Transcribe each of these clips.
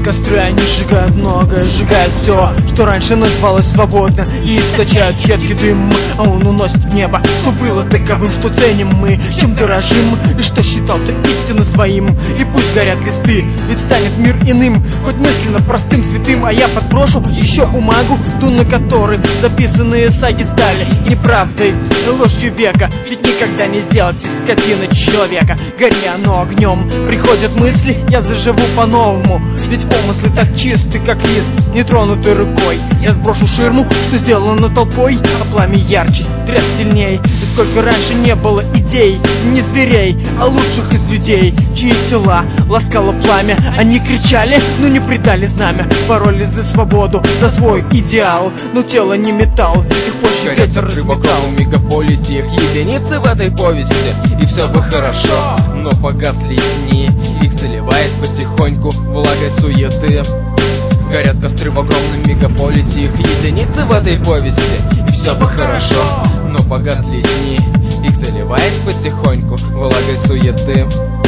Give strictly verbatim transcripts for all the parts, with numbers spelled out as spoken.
костры, они сжигают многое, сжигают все, что раньше называлось свободно, и источают едкий дым, а он уносит в небо, что было таковым, что ценим мы, чем дорожим, и что считал-то истинно своим. И пусть горят листы, ведь станет мир иным, хоть мысленно простым, святым. А я подброшу еще бумагу, ту, на которой записанные саги стали неправдой, ложью века, ведь никогда не сделать из скотины человека. Гори оно огнем, приходят мысли, я заживу по-новому, ведь помыслы так чисты, как лист, нетронутый рукой. Я сброшу ширму, что сделано толпой, а пламя ярче, треск сильней. И сколько раньше не было идей, не зверей, а лучших из людей, чьи тела ласкало пламя. Они кричали, но не предали знамя, боролись за свободу, за свой идеал, но тело не металл, их позже ветер разметал. В мегаполисе их единицы в этой повести, и все бы хорошо, но погасли дни, их заливает потихоньку влагой суеты. Горят костры в огромном мегаполисе, их единицы в этой повести, и все бы хорошо, но погасли дни, их заливает потихоньку влагой суеты.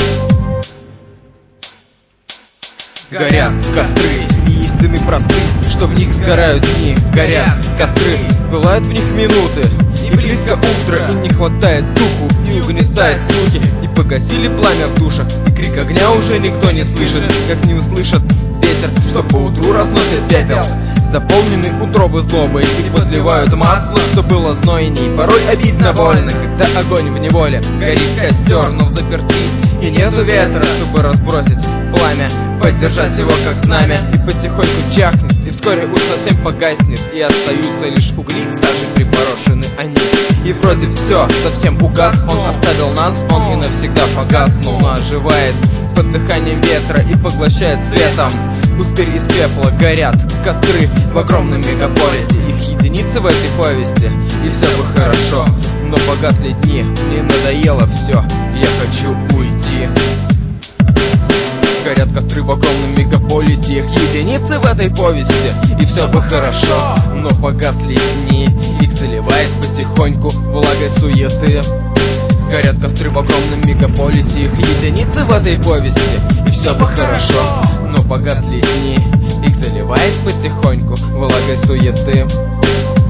Горят костры, и истины просты, что в них сгорают дни. Горят костры, бывают в них минуты, и близко утро, и не хватает духу, и угнетает слухи. И погасили пламя в душах, и крик огня уже никто не слышит, как не услышат ветер, что поутру разносит пепел. Заполнены утробы злобой, и подливают масло, что было знойней. Порой обидно больно, когда огонь в неволе, горит костер, но в заперти, и нету ветра, чтобы разбросить пламя, поддержать его как знамя. И потихоньку чахнет, и вскоре уж совсем погаснет, и остаются лишь угли, сажей припорошены они. И вроде все, совсем угас, он оставил нас, он и навсегда погас. Но он оживает под дыханием ветра и поглощает светом. Пустырь из пепла, горят костры в огромном мегаполисе, их единицы в этой повести, и все бы хорошо, но погасли дни, мне надоело все, я хочу уйти. Горят костры в огромном мегаполисе, их единицы в этой повести, и все бы хорошо, но погасли дни, их заливает потихоньку влагой суеты. Горят костры в огромном мегаполисе, их единицы в этой повести, и все бы хорошо, но погасли дни, их заливает потихоньку влагой суеты.